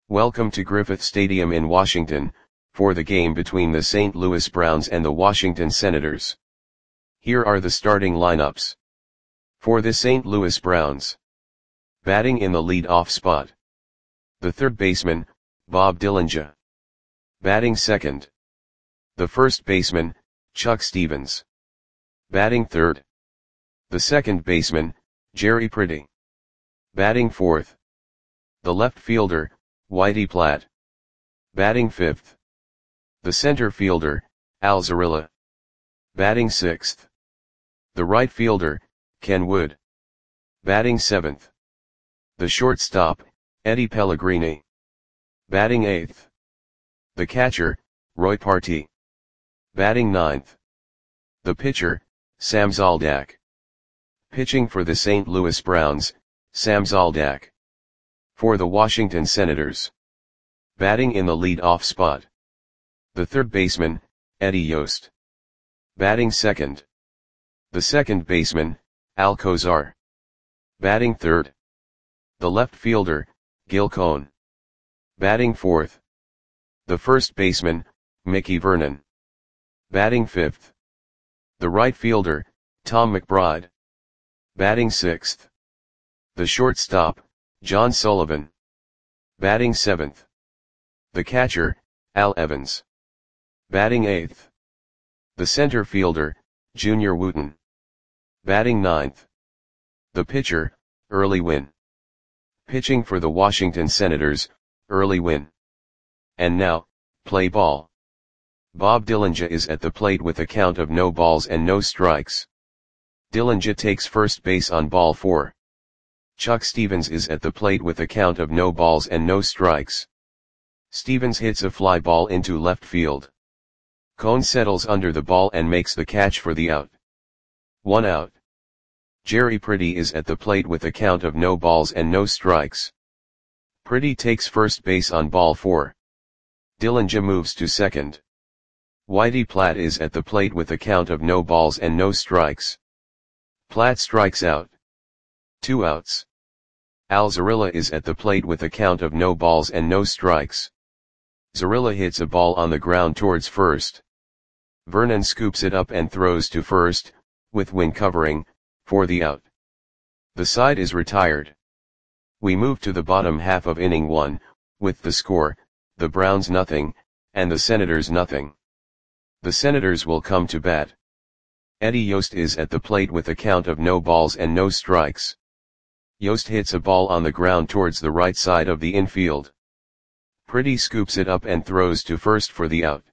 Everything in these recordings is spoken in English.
Welcome to Griffith Stadium in Washington, for the game between the St. Louis Browns and the Washington Senators. Here are the starting lineups. For the St. Louis Browns. Batting in the lead-off spot. The third baseman, Bob Dillinger. Batting second. The first baseman, Chuck Stevens. Batting third. The second baseman, Jerry Priddy. Batting fourth. The left fielder, Whitey Platt. Batting fifth. The center fielder, Al Zarilla. Batting sixth. The right fielder, Ken Wood. Batting seventh. The shortstop, Eddie Pellegrini. Batting eighth. The catcher, Roy Partee. Batting ninth. The pitcher, Sam Zoldak. Pitching for the St. Louis Browns, Sam Zoldak. For the Washington Senators. Batting in the lead-off spot. The third baseman, Eddie Yost. Batting second. The second baseman, Al Kozar. Batting third. The left fielder, Gil Cohn. Batting fourth. The first baseman, Mickey Vernon. Batting fifth. The right fielder, Tom McBride. Batting sixth. The shortstop, John Sullivan. Batting seventh. The catcher, Al Evans. Batting eighth. The center fielder, Junior Wooten. Batting ninth. The pitcher, Early Wynn. Pitching for the Washington Senators, Early Wynn. And now, play ball. Bob Dillinger is at the plate with a count of no balls and no strikes. Dillinger takes first base on ball 4. Chuck Stevens is at the plate with a count of no balls and no strikes. Stevens hits a fly ball into left field. Cohn settles under the ball and makes the catch for the out. 1 out. Jerry Priddy is at the plate with a count of no balls and no strikes. Priddy takes first base on ball 4. Dillinger moves to second. Whitey Platt is at the plate with a count of no balls and no strikes. Platt strikes out. 2 outs. Al Zarilla is at the plate with a count of no balls and no strikes. Zarilla hits a ball on the ground towards first. Vernon scoops it up and throws to first, with Wynn covering, for the out. The side is retired. We move to the bottom half of inning 1, with the score, the Browns nothing, and the Senators nothing. The Senators will come to bat. Eddie Yost is at the plate with a count of no balls and no strikes. Yost hits a ball on the ground towards the right side of the infield. Priddy scoops it up and throws to first for the out.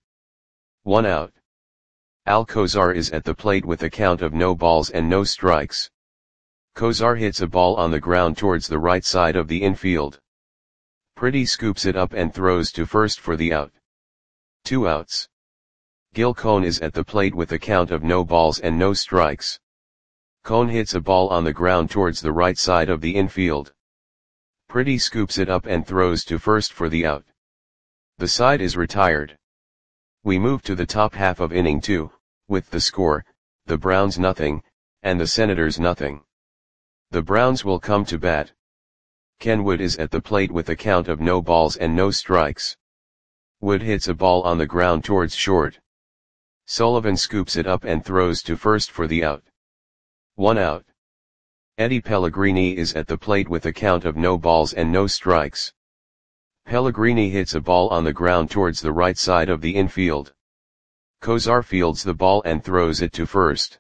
1 out. Al Kozar is at the plate with a count of no balls and no strikes. Kozar hits a ball on the ground towards the right side of the infield. Priddy scoops it up and throws to first for the out. 2 outs. Gil Cohn is at the plate with a count of no balls and no strikes. Cohn hits a ball on the ground towards the right side of the infield. Priddy scoops it up and throws to first for the out. The side is retired. We move to the top half of inning 2, with the score, the Browns nothing, and the Senators nothing. The Browns will come to bat. Ken Wood is at the plate with a count of no balls and no strikes. Wood hits a ball on the ground towards short. Sullivan scoops it up and throws to first for the out. 1 out. Eddie Pellegrini is at the plate with a count of no balls and no strikes. Pellegrini hits a ball on the ground towards the right side of the infield. Kozar fields the ball and throws it to first.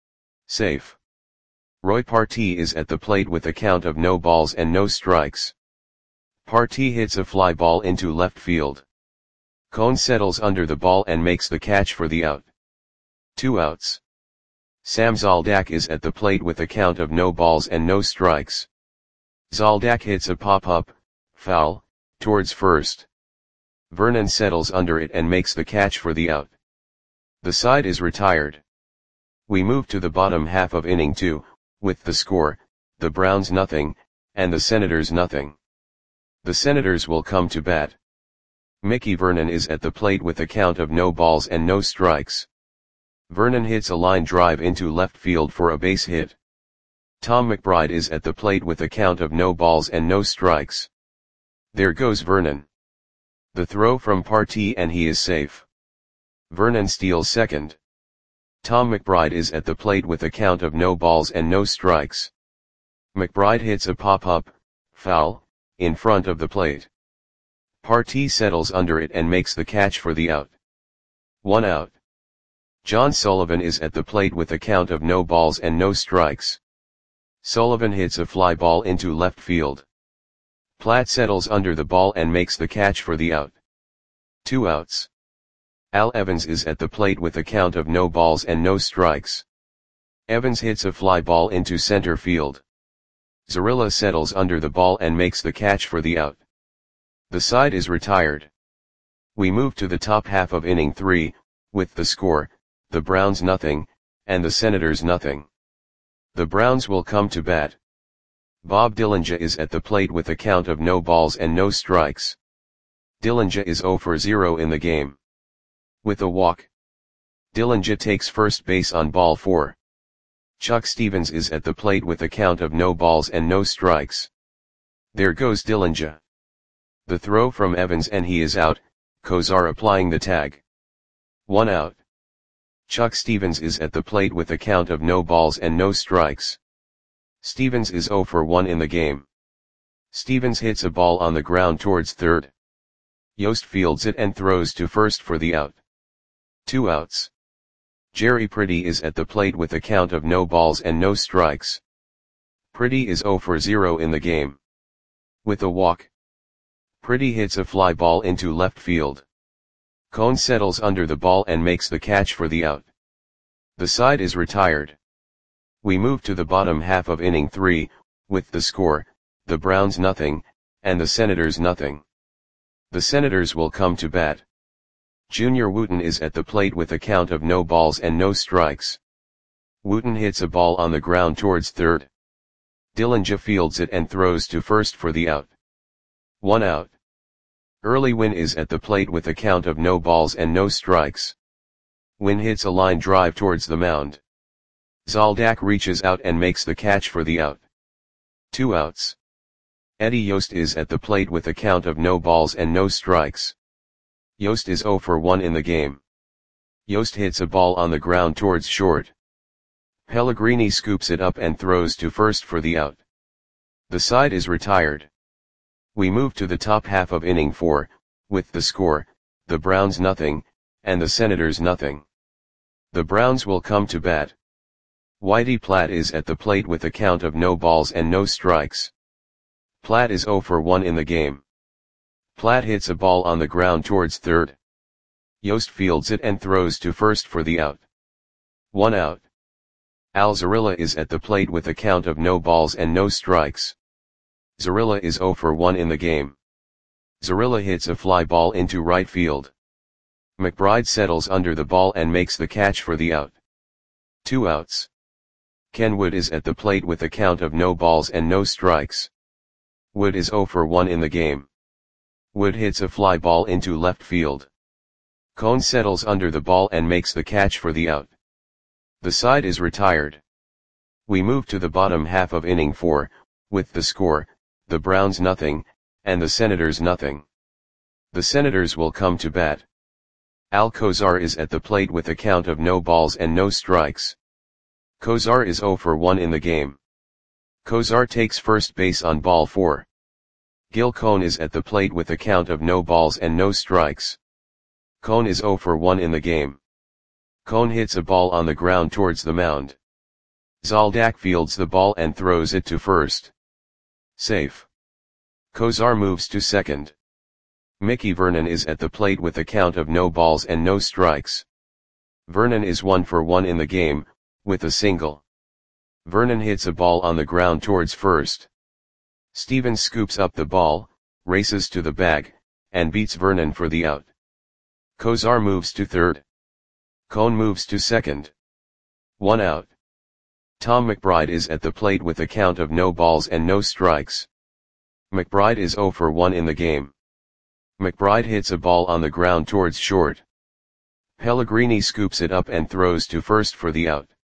Safe. Roy Partee is at the plate with a count of no balls and no strikes. Partee hits a fly ball into left field. Cohn settles under the ball and makes the catch for the out. 2 outs. Sam Zoldak is at the plate with a count of no balls and no strikes. Zoldak hits a pop-up, foul, towards first. Vernon settles under it and makes the catch for the out. The side is retired. We move to the bottom half of inning 2, with the score, the Browns nothing, and the Senators nothing. The Senators will come to bat. Mickey Vernon is at the plate with a count of no balls and no strikes. Vernon hits a line drive into left field for a base hit. Tom McBride is at the plate with a count of no balls and no strikes. There goes Vernon. The throw from Partee and he is safe. Vernon steals second. Tom McBride is at the plate with a count of no balls and no strikes. McBride hits a pop-up, foul, in front of the plate. Partee settles under it and makes the catch for the out. 1 out. John Sullivan is at the plate with a count of no balls and no strikes. Sullivan hits a fly ball into left field. Platt settles under the ball and makes the catch for the out. 2 outs. Al Evans is at the plate with a count of no balls and no strikes. Evans hits a fly ball into center field. Zarilla settles under the ball and makes the catch for the out. The side is retired. We move to the top half of inning 3, with the score, the Browns nothing, and the Senators nothing. The Browns will come to bat. Bob Dillinger is at the plate with a count of no balls and no strikes. Dillinger is 0 for 0 in the game. With a walk. Dillinger takes first base on ball 4. Chuck Stevens is at the plate with a count of no balls and no strikes. There goes Dillinger. The throw from Evans and he is out, Kozar applying the tag. 1 out. Chuck Stevens is at the plate with a count of no balls and no strikes. Stevens is 0 for 1 in the game. Stevens hits a ball on the ground towards third. Yost fields it and throws to first for the out. 2 outs. Jerry Pretty is at the plate with a count of no balls and no strikes. Pretty is 0 for 0 in the game. With a walk. Pretty hits a fly ball into left field. Cone settles under the ball and makes the catch for the out. The side is retired. We move to the bottom half of inning 3, with the score, the Browns nothing, and the Senators nothing. The Senators will come to bat. Junior Wooten is at the plate with a count of no balls and no strikes. Wooten hits a ball on the ground towards third. Dillinger fields it and throws to first for the out. 1 out. Early Wynn is at the plate with a count of no balls and no strikes. Wynn hits a line drive towards the mound. Zoldak reaches out and makes the catch for the out. 2 outs. Eddie Yost is at the plate with a count of no balls and no strikes. Yost is 0 for 1 in the game. Yost hits a ball on the ground towards short. Pellegrini scoops it up and throws to first for the out. The side is retired. We move to the top half of inning 4, with the score, the Browns nothing, and the Senators nothing. The Browns will come to bat. Whitey Platt is at the plate with a count of no balls and no strikes. Platt is 0 for 1 in the game. Platt hits a ball on the ground towards third. Yost fields it and throws to first for the out. 1 out. Al Zarilla is at the plate with a count of no balls and no strikes. Zarilla is 0 for 1 in the game. Zarilla hits a fly ball into right field. McBride settles under the ball and makes the catch for the out. 2 outs. Ken Wood is at the plate with a count of no balls and no strikes. Wood is 0 for 1 in the game. Wood hits a fly ball into left field. Cone settles under the ball and makes the catch for the out. The side is retired. We move to the bottom half of inning 4, with the score, the Browns nothing, and the Senators nothing. The Senators will come to bat. Al Kozar is at the plate with a count of no balls and no strikes. Kozar is 0 for 1 in the game. Kozar takes first base on ball 4. Gil Cone is at the plate with a count of no balls and no strikes. Cone is 0 for 1 in the game. Cone hits a ball on the ground towards the mound. Zoldak fields the ball and throws it to first. Safe. Kozar moves to second. Mickey Vernon is at the plate with a count of no balls and no strikes. Vernon is 1 for 1 in the game, with a single. Vernon hits a ball on the ground towards first. Stevens scoops up the ball, races to the bag, and beats Vernon for the out. Kozar moves to third. Cone moves to second. 1 out. Tom McBride is at the plate with a count of no balls and no strikes. McBride is 0 for 1 in the game. McBride hits a ball on the ground towards short. Pellegrini scoops it up and throws to first for the out.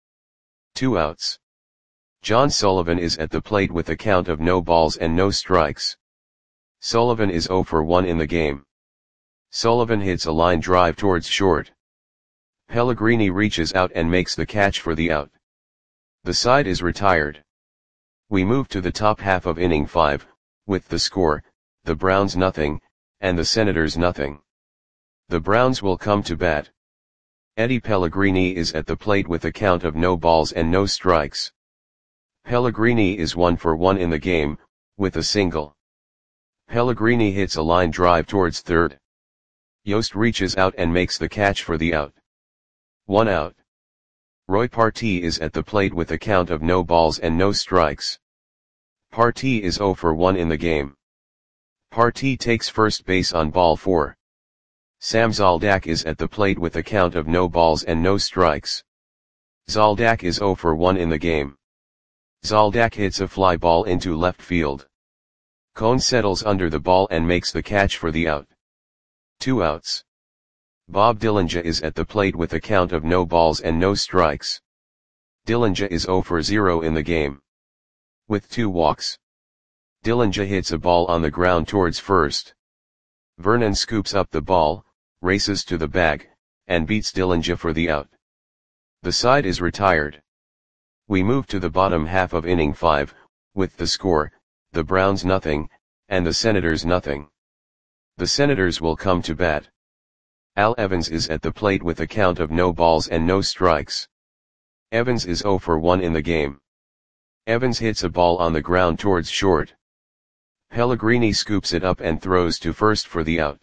2 outs. John Sullivan is at the plate with a count of no balls and no strikes. Sullivan is 0 for 1 in the game. Sullivan hits a line drive towards short. Pellegrini reaches out and makes the catch for the out. The side is retired. We move to the top half of inning 5, with the score, the Browns nothing, and the Senators nothing. The Browns will come to bat. Eddie Pellegrini is at the plate with a count of no balls and no strikes. Pellegrini is 1 for 1 in the game, with a single. Pellegrini hits a line drive towards third. Yost reaches out and makes the catch for the out. 1 out. Roy Partee is at the plate with a count of no balls and no strikes. Partee is 0 for 1 in the game. Partee takes first base on ball 4. Sam Zoldak is at the plate with a count of no balls and no strikes. Zoldak is 0 for 1 in the game. Zoldak hits a fly ball into left field. Cone settles under the ball and makes the catch for the out. 2 outs. Bob Dillinger is at the plate with a count of no balls and no strikes. Dillinger is 0 for 0 in the game. With 2 walks. Dillinger hits a ball on the ground towards first. Vernon scoops up the ball, races to the bag, and beats Dillinger for the out. The side is retired. We move to the bottom half of inning 5, with the score, the Browns nothing, and the Senators nothing. The Senators will come to bat. Al Evans is at the plate with a count of no balls and no strikes. Evans is 0 for 1 in the game. Evans hits a ball on the ground towards short. Pellegrini scoops it up and throws to first for the out.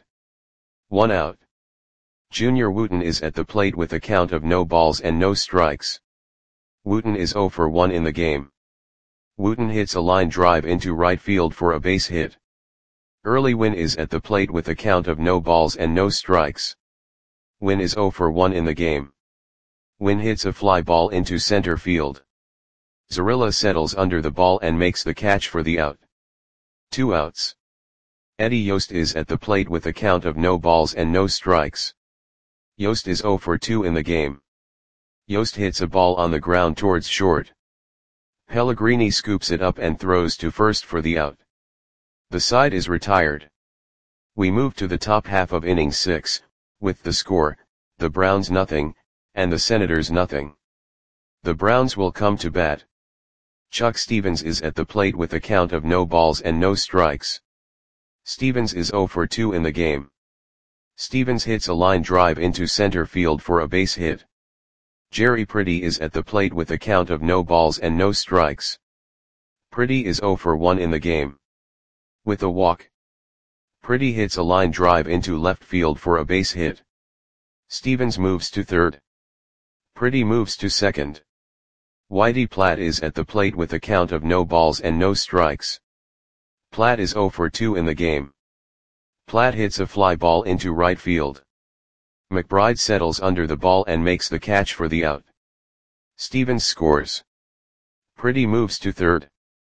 1 out. Junior Wooten is at the plate with a count of no balls and no strikes. Wooten is 0 for 1 in the game. Wooten hits a line drive into right field for a base hit. Early Wynn is at the plate with a count of no balls and no strikes. Wynn is 0 for 1 in the game. Wynn hits a fly ball into center field. Zarilla settles under the ball and makes the catch for the out. 2 outs. Eddie Yost is at the plate with a count of no balls and no strikes. Yost is 0 for 2 in the game. Yost hits a ball on the ground towards short. Pellegrini scoops it up and throws to first for the out. The side is retired. We move to the top half of inning 6, with the score, the Browns nothing, and the Senators nothing. The Browns will come to bat. Chuck Stevens is at the plate with a count of no balls and no strikes. Stevens is 0 for 2 in the game. Stevens hits a line drive into center field for a base hit. Jerry Pretty is at the plate with a count of no balls and no strikes. Pretty is 0 for 1 in the game. With a walk. Pretty hits a line drive into left field for a base hit. Stevens moves to third. Pretty moves to second. Whitey Platt is at the plate with a count of no balls and no strikes. Platt is 0 for 2 in the game. Platt hits a fly ball into right field. McBride settles under the ball and makes the catch for the out. Stevens scores. Pretty moves to third.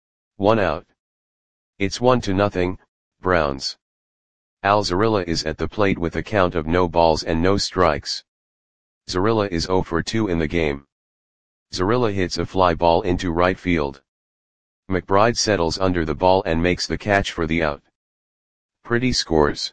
1 out. It's 1-0, Browns. Al Zarilla is at the plate with a count of no balls and no strikes. Zarilla is 0 for 2 in the game. Zarilla hits a fly ball into right field. McBride settles under the ball and makes the catch for the out. Pretty scores.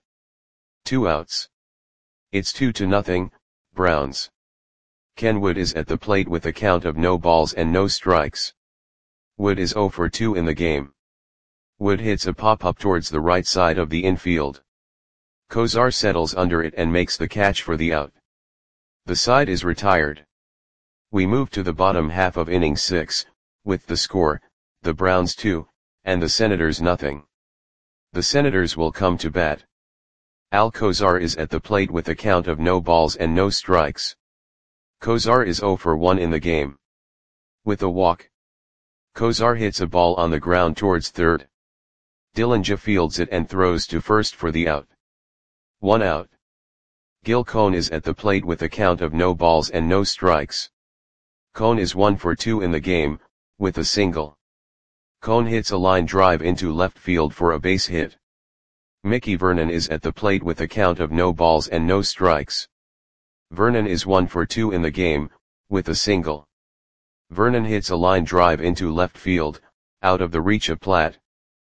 2 outs. It's 2-0, Browns. Ken Wood is at the plate with a count of no balls and no strikes. Wood is 0 for 2 in the game. Wood hits a pop-up towards the right side of the infield. Kozar settles under it and makes the catch for the out. The side is retired. We move to the bottom half of inning 6, with the score, the Browns 2, and the Senators nothing. The Senators will come to bat. Al Kozar is at the plate with a count of no balls and no strikes. Kozar is 0 for 1 in the game. With a walk. Kozar hits a ball on the ground towards third. Dillinger fields it and throws to first for the out. 1 out. Gil Cone is at the plate with a count of no balls and no strikes. Cone is 1 for 2 in the game, with a single. Cone hits a line drive into left field for a base hit. Mickey Vernon is at the plate with a count of no balls and no strikes. Vernon is 1 for 2 in the game, with a single. Vernon hits a line drive into left field, out of the reach of Platt.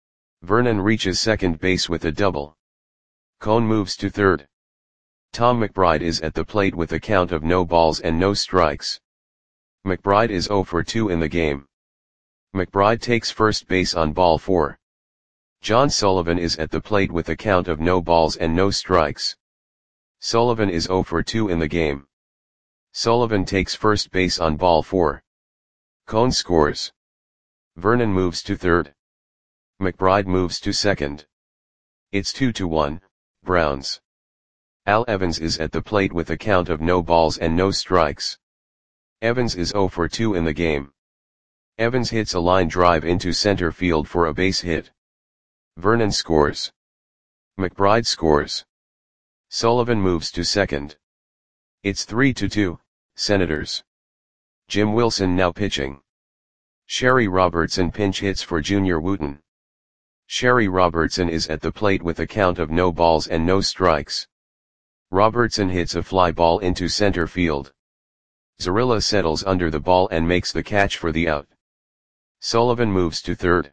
Vernon reaches second base with a double. Cone moves to third. Tom McBride is at the plate with a count of no balls and no strikes. McBride is 0 for 2 in the game. McBride takes first base on ball 4. John Sullivan is at the plate with a count of no balls and no strikes. Sullivan is 0 for 2 in the game. Sullivan takes first base on ball 4. Cone scores. Vernon moves to third. McBride moves to second. It's 2-1, Browns. Al Evans is at the plate with a count of no balls and no strikes. Evans is 0 for 2 in the game. Evans hits a line drive into center field for a base hit. Vernon scores. McBride scores. Sullivan moves to second. It's 3-2, Senators. Jim Wilson now pitching. Sherry Robertson pinch hits for Junior Wooten. Sherry Robertson is at the plate with a count of no balls and no strikes. Robertson hits a fly ball into center field. Zarilla settles under the ball and makes the catch for the out. Sullivan moves to third.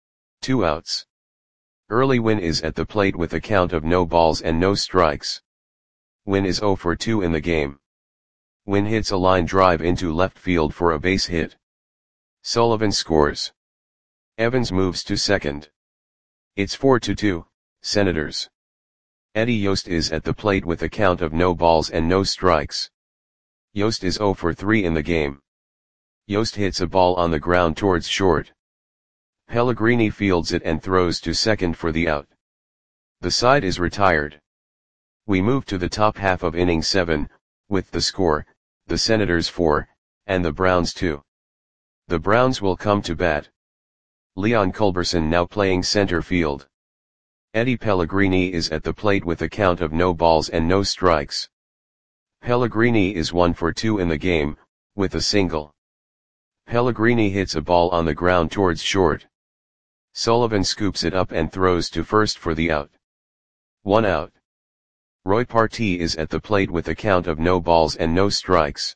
2 outs. Early Wynn is at the plate with a count of no balls and no strikes. Wynn is 0 for 2 in the game. Wynn hits a line drive into left field for a base hit. Sullivan scores. Evans moves to second. It's 4-2, Senators. Eddie Yost is at the plate with a count of no balls and no strikes. Yost is 0 for 3 in the game. Yost hits a ball on the ground towards short. Pellegrini fields it and throws to second for the out. The side is retired. We move to the top half of inning 7, with the score, the Senators 4, and the Browns 2. The Browns will come to bat. Leon Culberson now playing center field. Eddie Pellegrini is at the plate with a count of no balls and no strikes. Pellegrini is 1 for 2 in the game, with a single. Pellegrini hits a ball on the ground towards short. Sullivan scoops it up and throws to first for the out. 1 out. Roy Partee is at the plate with a count of no balls and no strikes.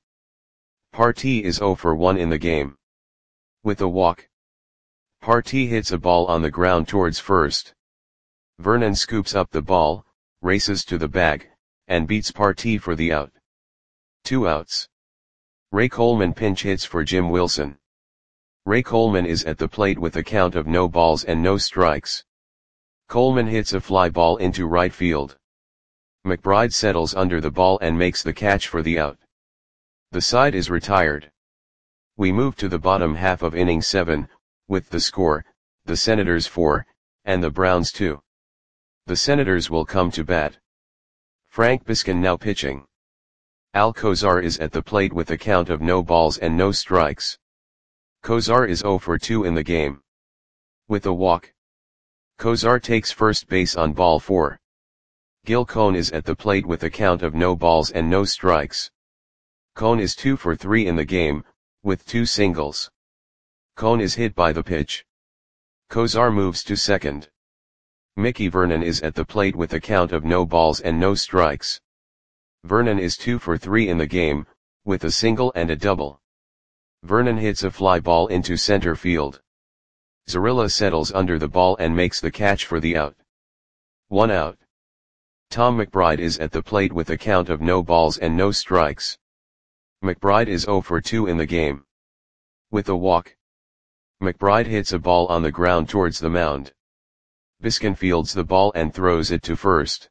Partee is 0 for 1 in the game. With a walk. Partee hits a ball on the ground towards first. Vernon scoops up the ball, races to the bag, and beats Partee for the out. 2 outs. Ray Coleman pinch hits for Jim Wilson. Ray Coleman is at the plate with a count of no balls and no strikes. Coleman hits a fly ball into right field. McBride settles under the ball and makes the catch for the out. The side is retired. We move to the bottom half of inning 7, with the score, the Senators 4, and the Browns 2. The Senators will come to bat. Frank Biskin now pitching. Al Kozar is at the plate with a count of no balls and no strikes. Kozar is 0 for 2 in the game. With a walk. Kozar takes first base on ball 4. Gil Cone is at the plate with a count of no balls and no strikes. Cone is 2 for 3 in the game, with 2 singles. Cone is hit by the pitch. Kozar moves to second. Mickey Vernon is at the plate with a count of no balls and no strikes. Vernon is 2 for 3 in the game, with a single and a double. Vernon hits a fly ball into center field. Zarilla settles under the ball and makes the catch for the out. 1 out. Tom McBride is at the plate with a count of no balls and no strikes. McBride is 0 for 2 in the game. With a walk. McBride hits a ball on the ground towards the mound. Biskin fields the ball and throws it to first.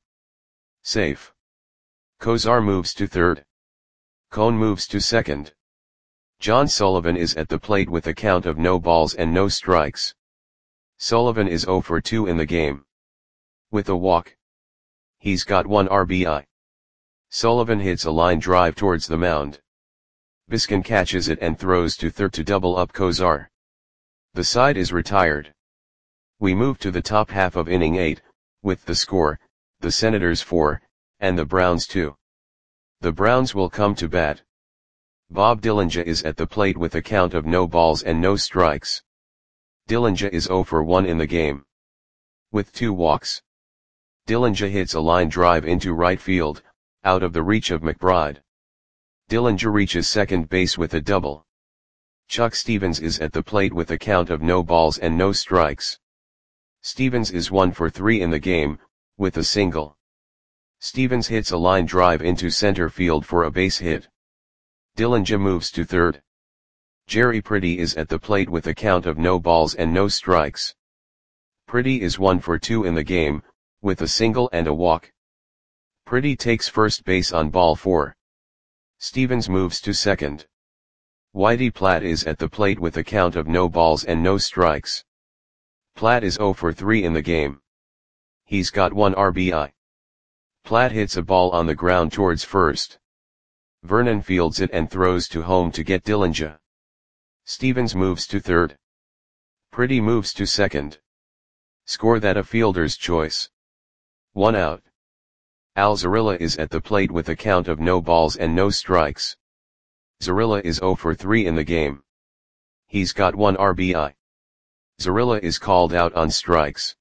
Safe. Kozar moves to third. Cone moves to second. John Sullivan is at the plate with a count of no balls and no strikes. Sullivan is 0 for 2 in the game. With a walk. He's got 1 RBI. Sullivan hits a line drive towards the mound. Biskin catches it and throws to third to double up Kozar. The side is retired. We move to the top half of inning 8, with the score, the Senators 4, and the Browns 2. The Browns will come to bat. Bob Dillinger is at the plate with a count of no balls and no strikes. Dillinger is 0 for 1 in the game. With 2 walks. Dillinger hits a line drive into right field, out of the reach of McBride. Dillinger reaches second base with a double. Chuck Stevens is at the plate with a count of no balls and no strikes. Stevens is 1 for 3 in the game, with a single. Stevens hits a line drive into center field for a base hit. Dillinger moves to third. Jerry Pretty is at the plate with a count of no balls and no strikes. Pretty is 1 for 2 in the game, with a single and a walk. Pretty takes first base on ball 4. Stevens moves to second. Whitey Platt is at the plate with a count of no balls and no strikes. Platt is 0 for 3 in the game. He's got 1 RBI. Platt hits a ball on the ground towards first. Vernon fields it and throws to home to get Dillinger. Stevens moves to third. Pretty moves to second. Score that a fielder's choice. 1 out. Al Zarilla is at the plate with a count of no balls and no strikes. Zarilla is 0 for 3 in the game. He's got 1 RBI. Zarilla is called out on strikes.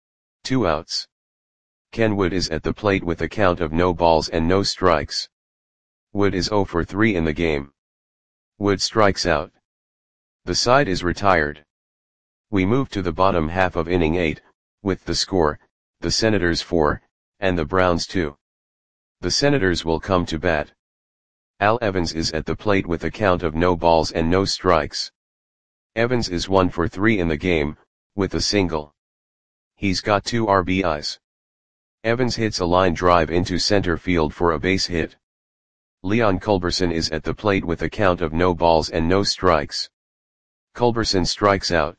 2 outs. Ken Wood is at the plate with a count of no balls and no strikes. Wood is 0 for 3 in the game. Wood strikes out. The side is retired. We move to the bottom half of inning 8, with the score, the Senators 4, and the Browns 2. The Senators will come to bat. Al Evans is at the plate with a count of no balls and no strikes. Evans is 1 for 3 in the game, with a single. He's got 2 RBIs. Evans hits a line drive into center field for a base hit. Leon Culberson is at the plate with a count of no balls and no strikes. Culberson strikes out.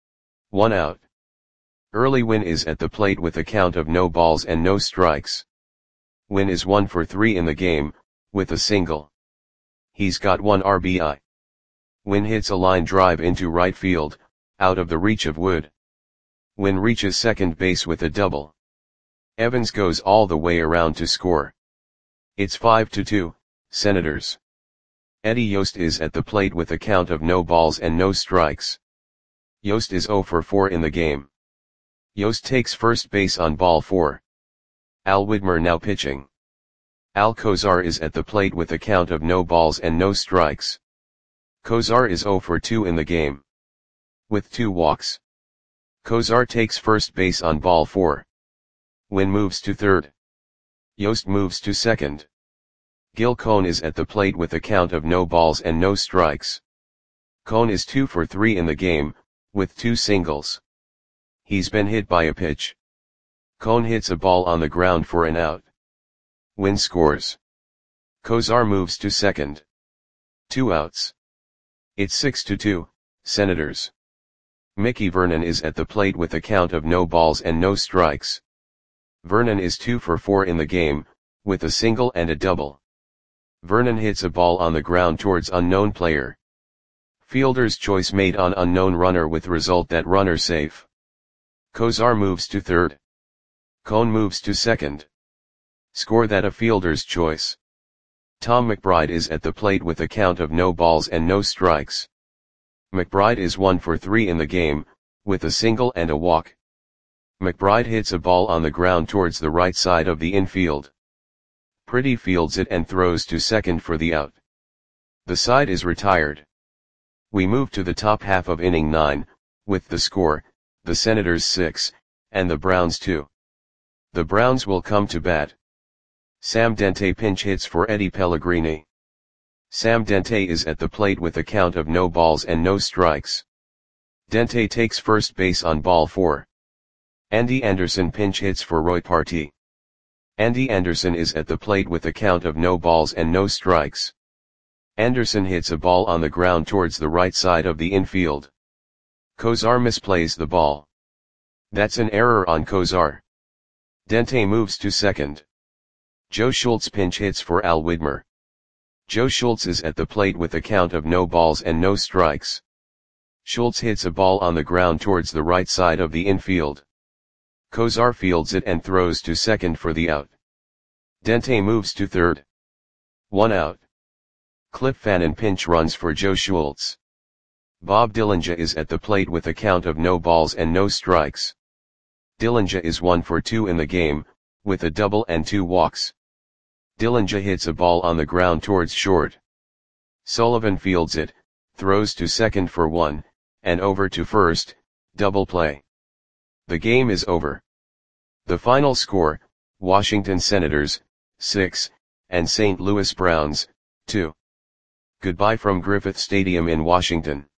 1 out. Early Wynn is at the plate with a count of no balls and no strikes. Wynn is 1 for 3 in the game, with a single. He's got 1 RBI. Wynn hits a line drive into right field, out of the reach of Wood. Wynn reaches second base with a double. Evans goes all the way around to score. It's 5-2, Senators. Eddie Yost is at the plate with a count of no balls and no strikes. Yost is 0 for 4 in the game. Yost takes first base on ball 4. Al Widmer now pitching. Al Kozar is at the plate with a count of no balls and no strikes. Kozar is 0 for 2 in the game. With 2 walks. Kozar takes first base on ball 4. Wynn moves to third. Yost moves to second. Gil Cohn is at the plate with a count of no balls and no strikes. Cohn is 2 for 3 in the game, with 2 singles. He's been hit by a pitch. Cohn hits a ball on the ground for an out. Wynn scores. Kozar moves to second. 2 outs. It's 6-2, Senators. Mickey Vernon is at the plate with a count of no balls and no strikes. Vernon is 2 for 4 in the game, with a single and a double. Vernon hits a ball on the ground towards unknown player. Fielder's choice made on unknown runner with result that runner safe. Kozar moves to third. Cohn moves to second. Score that a fielder's choice. Tom McBride is at the plate with a count of no balls and no strikes. McBride is 1 for 3 in the game, with a single and a walk. McBride hits a ball on the ground towards the right side of the infield. Pretty fields it and throws to second for the out. The side is retired. We move to the top half of inning 9, with the score, the Senators 6, and the Browns 2. The Browns will come to bat. Sam Dente pinch hits for Eddie Pellegrini. Sam Dente is at the plate with a count of no balls and no strikes. Dente takes first base on ball 4. Andy Anderson pinch hits for Roy Partee. Andy Anderson is at the plate with a count of no balls and no strikes. Anderson hits a ball on the ground towards the right side of the infield. Kozar misplays the ball. That's an error on Kozar. Dente moves to second. Joe Schultz pinch hits for Al Widmer. Joe Schultz is at the plate with a count of no balls and no strikes. Schultz hits a ball on the ground towards the right side of the infield. Kozar fields it and throws to second for the out. Dente moves to third. 1 out. Cliff Fannin pinch runs for Joe Schultz. Bob Dillinger is at the plate with a count of no balls and no strikes. Dillinger is 1 for 2 in the game, with a double and 2 walks. Dillinger hits a ball on the ground towards short. Sullivan fields it, throws to second for 1, and over to first, double play. The game is over. The final score, Washington Senators, 6, and St. Louis Browns, 2. Goodbye from Griffith Stadium in Washington.